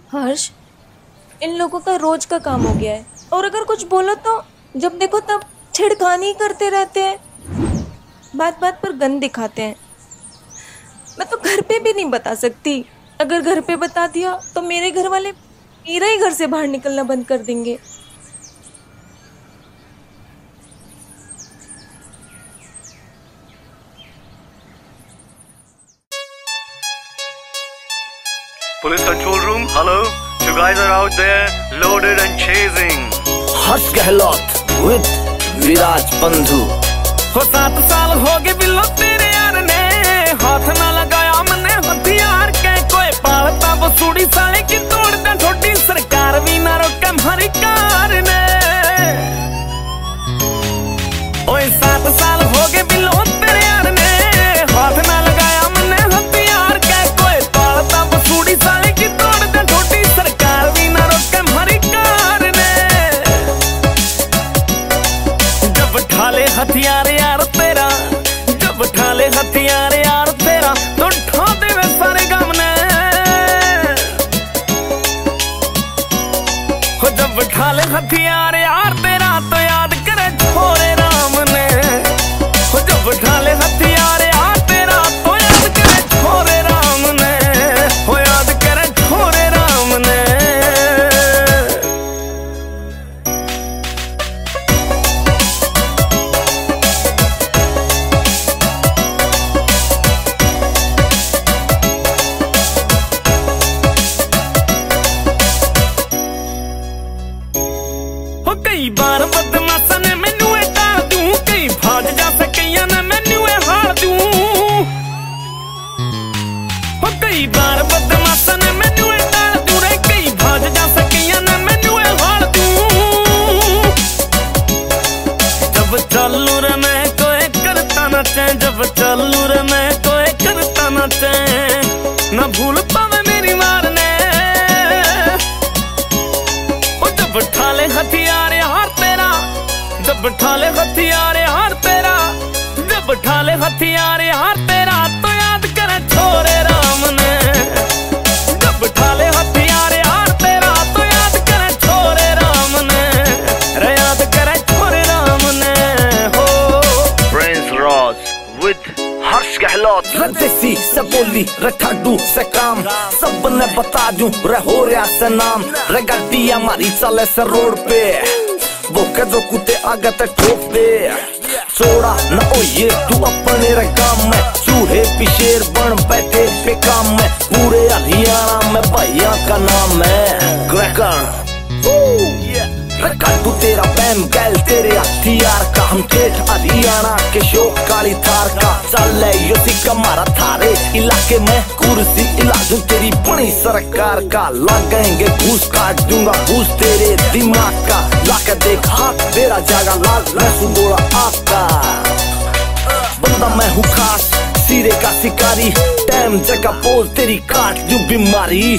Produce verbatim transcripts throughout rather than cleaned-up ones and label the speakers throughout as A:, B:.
A: हर्ष, इन लोगों का रोज का काम हो गया है। और अगर कुछ बोलो तो जब देखो तब छिड़खानी करते रहते हैं, बात बात पर गंद दिखाते हैं। मैं तो घर पे भी नहीं बता सकती। अगर घर पे बता दिया तो मेरे घर वाले मेरा ही घर से बाहर निकलना बंद कर देंगे।
B: Police control room, hello? You guys are out there, loaded and chasing.
C: Harsh Gehlot with विराज बंधु।
D: हो सात साल हो गए बिल्लो तेरे यार ने, हाथ ना लगाया मने हथियार के। कोई पालता वो सूड़ी साले की तोड़ दे छोटी, सरकार भी ना रोके हमारी कार ने। ओए सात साल हो गए बिल्लो तेरे यार ने, हाथ ना लगाया मने हथियार के। कोई पालता वो सूड़ी साले की तोड़ दे छोटी, सरकार भी ना रोके हमारी कार ने। जब ठाले हथियार यार तेरा, जब ठाले हथियार यार तेरा, तो ठा देवे सारे गम ने। हो जब ठाले हथियार यार तेरा, तो याद करे छोरे राम ने। हो जब ठाले हथियार यार तेरा, तो याद करे छोरे राम ने। हो याद करे छोरे राम ने। हो कई बार बदमाशा ने मैनू टाल दूं, कई भाज जा सकैया ने मैनू हार दूं। हो कई बार बदमाशा ने मैनू टाल दूं रे, कई भाज जा सकैया ने मैनू हार दूं। जब चालू रे मैं कोई करता ना चाहे, जब चालू रे मैं कोई करता ना चाहे, ना भूल पावे मेरी मार ने। जब ठाले हथियार यार तेरा, जब ठाले हथियार यार तेरा, जब ठाले हथियार यार तेरा, तो याद करे छोरे राम ने। जब ठाले हथियार यार तेरा, तो याद करे छोरे राम ने। रे याद करे छोरे राम ने। हो
B: Prince Ross with हर्ष गहलोत।
C: रदेसी से बोली रठाडू से काम, सब ने बता दूं रे हो रहा से नाम। रे गड्डी हमारी चले से रोड पे, वो के जो कुत्ते आगे तक ठोक दे। छोड़ा न ओ ये तू अपने रे काम में, चूहे पिशेर बन बैठे पे काम में। पूरे हरियाणा में भैया का नाम है क्रैकर। रकाटू तेरा बैम गैल तेरे हथियार का, हम ठेठ हरियाणा के शोक काली थार का। चल यो सिक्का मारा थारे इलाके में, कुर्सी इलाजू तेरी बड़ी सरकार का। लगेंगे घूस काट दूंगा घूस तेरे दिमाग का। लाके देख हाथ तेरा जागा लाल मैं सुबोड़ा आपका। बंदा मैं हूँ खास सिरे का शिकारी, टाइम जगह पोल तेरी काट दूं बीमारी।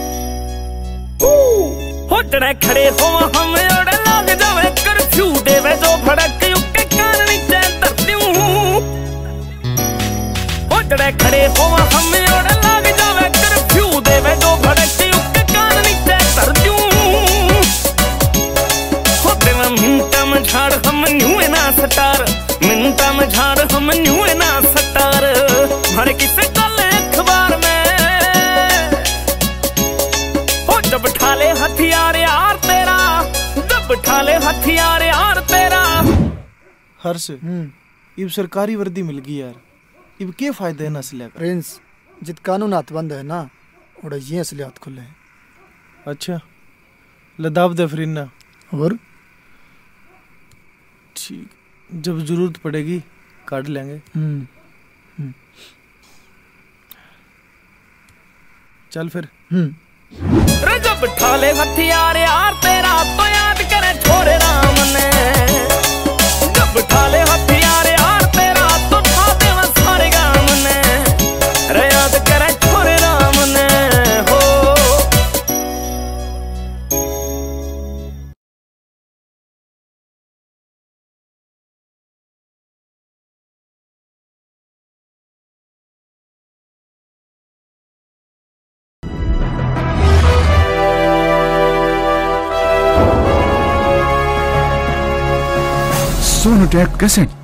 D: होटड़े खड़े हो हम ओड़े लाग जावे, कर्फ्यू देवे जो भड़क युके कान नीचे धर दूं। होटड़े खड़े हो हम ओड़े लाग जावे, कर्फ्यू देवे जो भड़क युके कान नीचे धर दूं। होते में मिनटा में झाड़ हम न्यूए ना सटार, मिनटा में झाड़ हम न्यूए ना सटार। भर किसे डाले अखबार में, हो जब ठाले हथियार यार तेरा, जब ठाले हथियार यार तेरा।
E: हर्ष, इब सरकारी वर्दी मिल गई यार, इब के फायदे है नस्ल का?
F: प्रिंस, जित कानून हाथबंद है ना, उड़ा ये असली हाथ खुले हैं।
E: अच्छा, लदाब दफरीना
F: और
E: ठीक, जब जरूरत पड़ेगी काट लेंगे।
F: हम्म हम्म
E: चल फिर।
F: हम्म
D: जब ठाले हथियार यार तेरा, तो याद करे छोरे राम ने। जब ठाले हथियार यार तेरा, तो ठा देवे सारे गाम ने। रे याद करे छोरे राम ने। हो
G: सोनू टेक कैसेट।